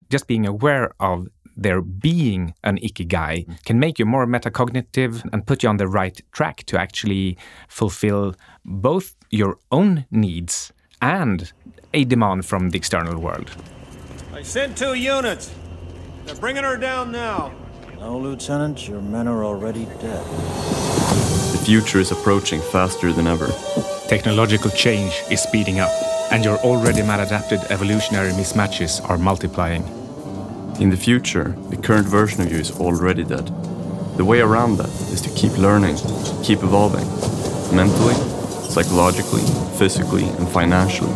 just being aware of there being an ikigai can make you more metacognitive and put you on the right track to actually fulfill both your own needs and a demand from the external world. I sent 2 units. They're bringing her down now. No, Lieutenant, your men are already dead. The future is approaching faster than ever. Technological change is speeding up, and your already maladapted evolutionary mismatches are multiplying. In the future, the current version of you is already dead. The way around that is to keep learning, keep evolving, mentally, psychologically, physically, and financially.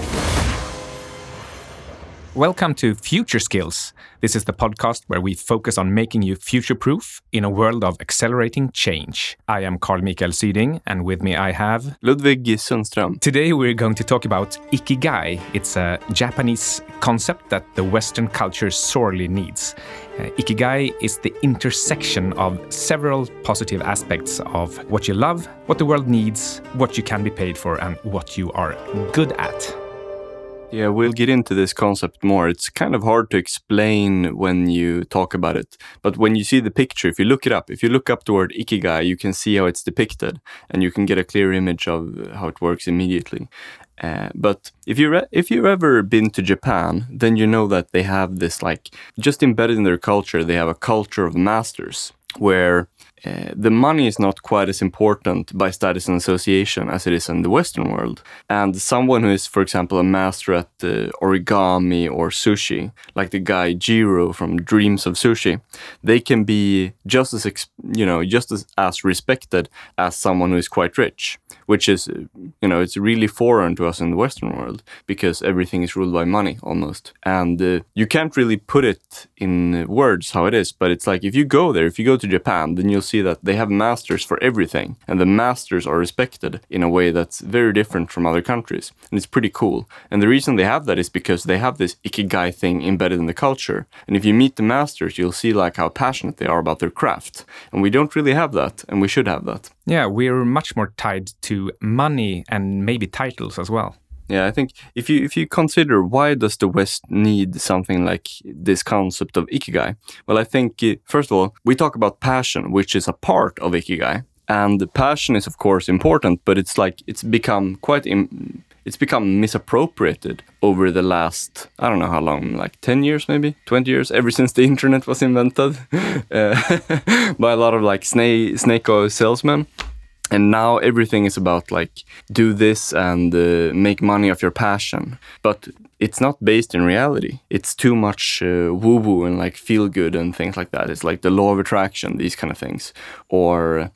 Welcome to Future Skills. This is the podcast where we focus on making you future-proof in a world of accelerating change. I am Carl Mikael Syding, and with me I have... Ludwig Sundström. Today we're going to talk about Ikigai. It's a Japanese concept that the Western culture sorely needs. Ikigai is the intersection of several positive aspects of what you love, what the world needs, what you can be paid for, and what you are good at. Yeah, we'll get into this concept more. It's kind of hard to explain when you talk about it. But when you see the picture, if you look it up, if you look up the word Ikigai, you can see how it's depicted. And you can get a clear image of how it works immediately. But if you've ever been to Japan, then you know that they have this, just embedded in their culture, they have a culture of masters, where the money is not quite as important by status and association as it is in the Western world. And someone who is, for example, a master at origami or sushi, like the guy Jiro from Dreams of Sushi, they can be just as respected as someone who is quite rich, which is, it's really foreign to us in the Western world because everything is ruled by money almost. And you can't really put it in words how it is, but it's like if you go to Japan, then you'll see that they have masters for everything, and the masters are respected in a way that's very different from other countries, and it's pretty cool. And the reason they have that is because they have this ikigai thing embedded in the culture, and if you meet the masters, you'll see how passionate they are about their craft, and we don't really have that, and we should have that. Yeah, we're much more tied to money and maybe titles as well. Yeah, I think if you consider why does the West need something like this concept of Ikigai? Well, I think, first of all, we talk about passion, which is a part of Ikigai. And the passion is, of course, important, but it's become misappropriated over the last, I don't know how long, 10 years maybe, 20 years, ever since the internet was invented by a lot of snake oil salesmen. And now everything is about do this and make money off your passion. But it's not based in reality. It's too much woo-woo and feel good and things like that. It's like the law of attraction, these kind of things. Or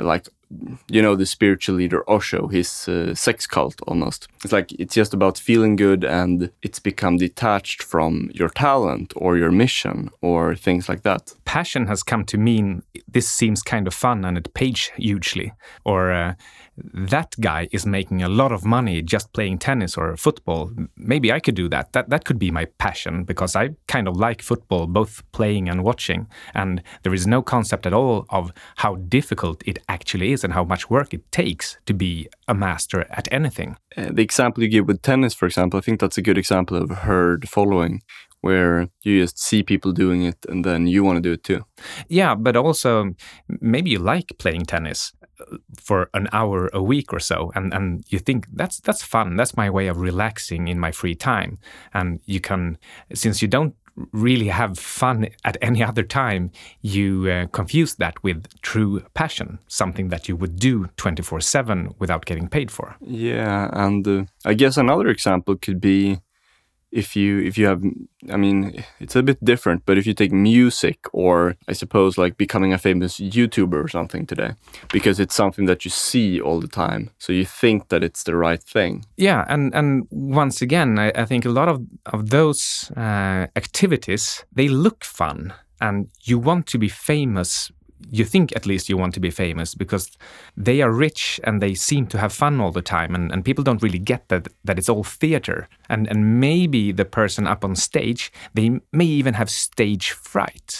the spiritual leader Osho, his sex cult almost. It's just about feeling good, and it's become detached from your talent or your mission or things like that. Passion has come to mean this seems kind of fun and it pays hugely. Or that guy is making a lot of money just playing tennis or football. Maybe I could do that. That could be my passion, because I kind of like football, both playing and watching. And there is no concept at all of how difficult it actually is and how much work it takes to be a master at anything. The example you give with tennis, for example, I think that's a good example of herd following, where you just see people doing it and then you want to do it too. Yeah, but also maybe you like playing tennis for an hour a week or so, and you think that's fun, that's my way of relaxing in my free time. And you can, since you don't really have fun at any other time, you confuse that with true passion, something that you would do 24/7 without getting paid for. Yeah, and I guess another example could be if you have, it's a bit different, but if you take music, or I suppose becoming a famous YouTuber or something today, because it's something that you see all the time, so you think that it's the right thing. Yeah, and once again, I think a lot of those activities, they look fun, and you want to be famous. You think at least you want to be famous because they are rich and they seem to have fun all the time, and people don't really get that it's all theater. And maybe the person up on stage, they may even have stage fright.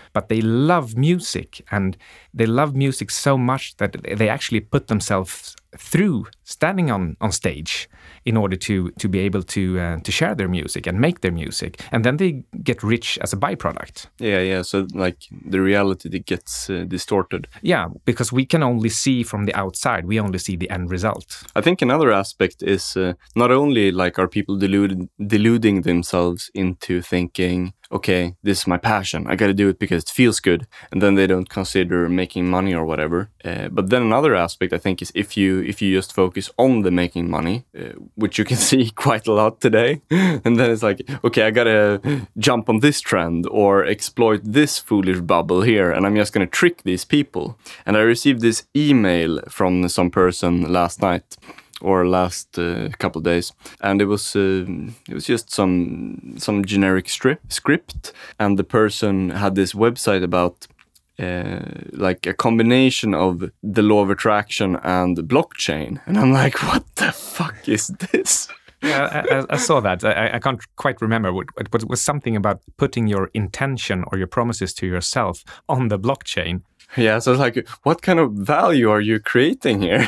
but they love music, and they love music so much that they actually put themselves through standing on stage in order to be able to share their music and make their music, and then they get rich as a byproduct. Yeah. So like the reality that gets distorted. Yeah, because we can only see from the outside. We only see the end result. I think another aspect is not only like are people deluding themselves into thinking, okay, this is my passion, I got to do it because it feels good, and then they don't consider making money or whatever. But then another aspect, I think, is if you just focus on the making money, which you can see quite a lot today, and then it's like, okay, I got to jump on this trend or exploit this foolish bubble here, and I'm just going to trick these people. And I received this email from some person last night, or last couple of days, and it was just some generic script, and the person had this website about like a combination of the law of attraction and blockchain, and I'm like, what the fuck is this? Yeah, I saw that. I can't quite remember, but it was something about putting your intention or your promises to yourself on the blockchain. Yeah, so it's like, what kind of value are you creating here?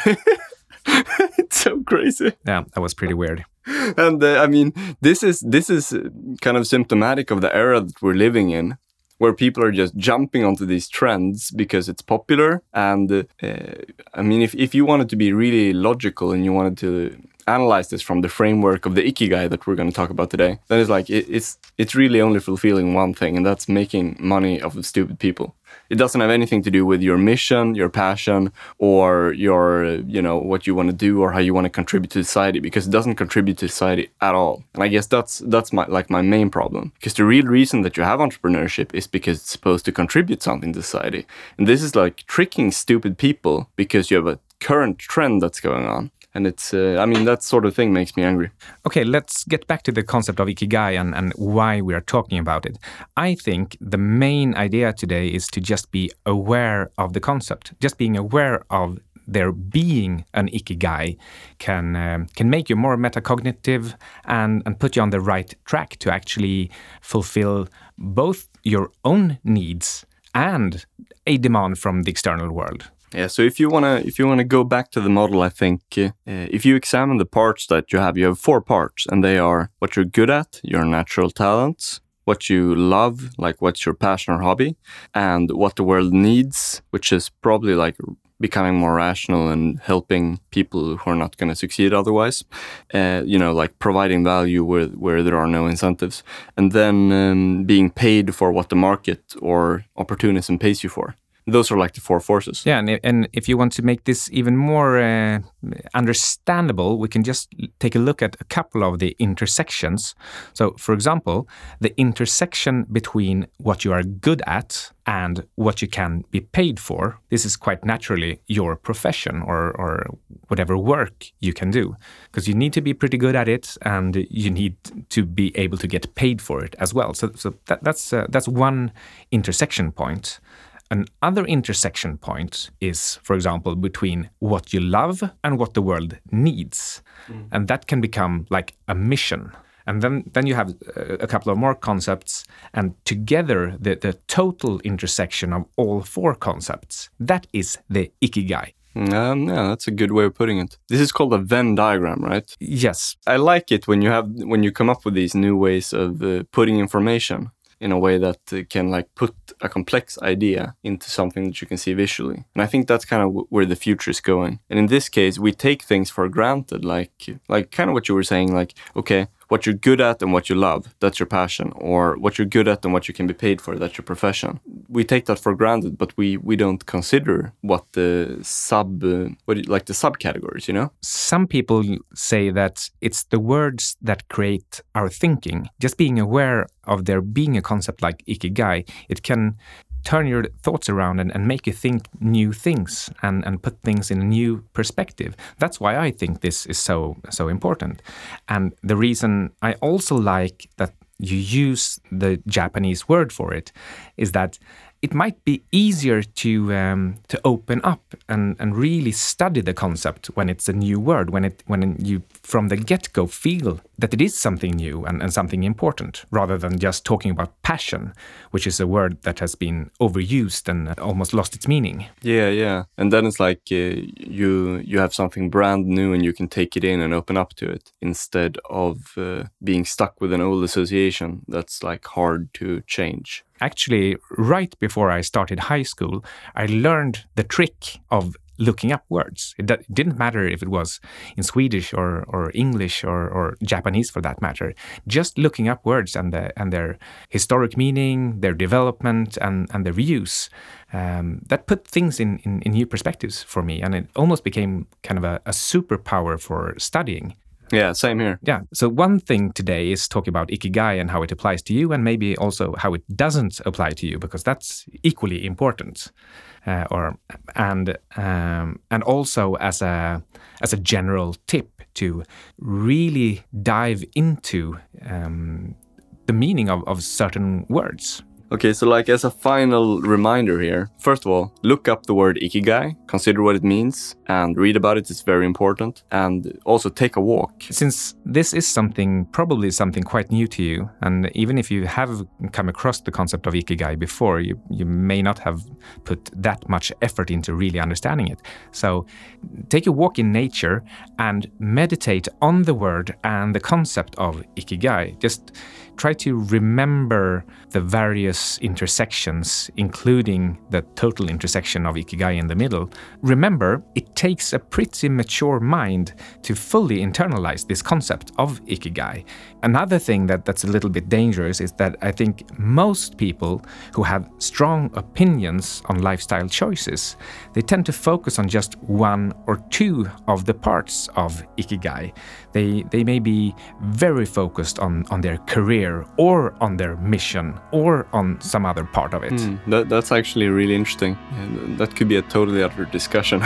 It's so crazy. Yeah, that was pretty weird. And I mean, this is kind of symptomatic of the era that we're living in, where people are just jumping onto these trends because it's popular. And I mean, if you wanted to be really logical and you wanted to analyze this from the framework of the Ikigai that we're going to talk about today, then it's like it's really only fulfilling one thing, and that's making money off of stupid people. It doesn't have anything to do with your mission, your passion, or your, what you want to do or how you want to contribute to society, because it doesn't contribute to society at all. And I guess that's my main problem, because the real reason that you have entrepreneurship is because it's supposed to contribute something to society. And this is like tricking stupid people because you have a current trend that's going on. And it's, that sort of thing makes me angry. Okay, let's get back to the concept of Ikigai and why we are talking about it. I think the main idea today is to just be aware of the concept. Just being aware of there being an Ikigai can make you more metacognitive and put you on the right track to actually fulfill both your own needs and a demand from the external world. Yeah, so if you wanna go back to the model, I think if you examine the parts that you have 4 parts, and they are what you're good at, your natural talents, what you love, like what's your passion or hobby, and what the world needs, which is probably like becoming more rational and helping people who are not going to succeed otherwise, like providing value where there are no incentives, and then being paid for what the market or opportunism pays you for. Those are like the 4 forces. Yeah, and if you want to make this even more understandable, we can just take a look at a couple of the intersections. So, for example, the intersection between what you are good at and what you can be paid for. This is quite naturally your profession or whatever work you can do, because you need to be pretty good at it and you need to be able to get paid for it as well. So that's one intersection point. Another intersection point is, for example, between what you love and what the world needs. And that can become like a mission. And then you have a couple of more concepts, and together the total intersection of all 4 concepts, that is the Ikigai. Yeah, that's a good way of putting it. This is called a Venn diagram, right? Yes. I like it when you come up with these new ways of putting information in a way that can like put a complex idea into something that you can see visually. And I think that's kind of where the future is going. And in this case, we take things for granted, like kind of what you were saying, like, okay, what you're good at and what you love, that's your passion. Or what you're good at and what you can be paid for, that's your profession. We take that for granted, but we don't consider what the subcategories, you know? Some people say that it's the words that create our thinking. Just being aware of there being a concept like Ikigai, it can turn your thoughts around and make you think new things and put things in a new perspective. That's why I think this is so important. And the reason I also like that you use the Japanese word for it is that it might be easier to open up and really study the concept when it's a new word, when you from the get-go feel that it is something new and something important, rather than just talking about passion, which is a word that has been overused and almost lost its meaning. Yeah. And then it's like you have something brand new and you can take it in and open up to it, instead of being stuck with an old association that's like hard to change. Actually, right before I started high school, I learned the trick of looking up words. It didn't matter if it was in Swedish or English or Japanese for that matter. Just looking up words and their historic meaning, their development and their use. That put things in new perspectives for me, and it almost became kind of a superpower for studying. Yeah, same here. Yeah. So one thing today is talk about Ikigai and how it applies to you, and maybe also how it doesn't apply to you, because that's equally important. And also as a general tip to really dive into the meaning of certain words. Okay, so like as a final reminder here, first of all, look up the word Ikigai, consider what it means, and read about it. It's very important. And also take a walk. Since this is probably something quite new to you, and even if you have come across the concept of Ikigai before, you may not have put that much effort into really understanding it. So take a walk in nature and meditate on the word and the concept of Ikigai. Just try to remember the various intersections, including the total intersection of Ikigai in the middle. Remember, it takes a pretty mature mind to fully internalize this concept of Ikigai. Another thing that's a little bit dangerous is that I think most people who have strong opinions on lifestyle choices, they tend to focus on just one or two of the parts of Ikigai. They may be very focused on their career or on their mission or on some other part of it. That's actually really interesting. And that could be a totally other discussion.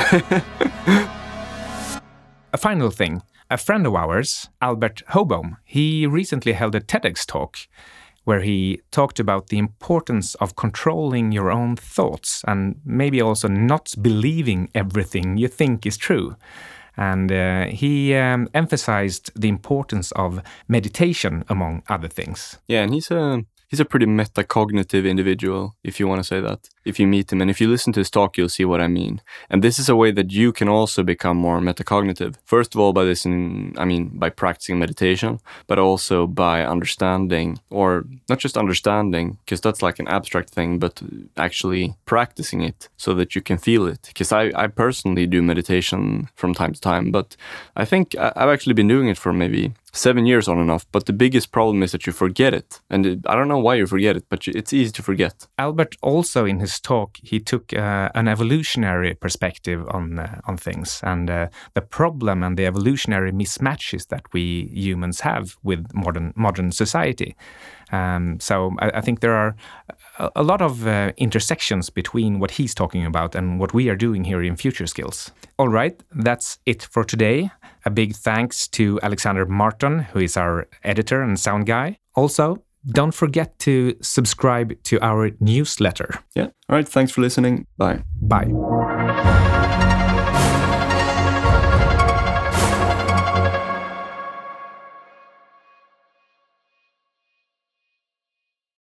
A final thing. A friend of ours, Albert Hobohm, he recently held a TEDx talk where he talked about the importance of controlling your own thoughts and maybe also not believing everything you think is true. And he emphasized the importance of meditation, among other things. Yeah, and he's a pretty metacognitive individual, if you want to say that. If you meet him and if you listen to his talk, you'll see what I mean. And this is a way that you can also become more metacognitive. First of all, by practicing meditation, but also by understanding, or not just understanding, because that's like an abstract thing, but actually practicing it so that you can feel it. Because I personally do meditation from time to time, but I think I've actually been doing it for maybe 7 years on and off, but the biggest problem is that you forget it. And I don't know why you forget it, but it's easy to forget. Albert also, in his talk, he took an evolutionary perspective on things, and the problem and the evolutionary mismatches that we humans have with modern society. So I think there are a lot of intersections between what he's talking about and what we are doing here in Future Skills. All right, that's it for today. A big thanks to Alexander Martin, who is our editor and sound guy. Also, don't forget to subscribe to our newsletter. Yeah. All right. Thanks for listening. Bye. Bye.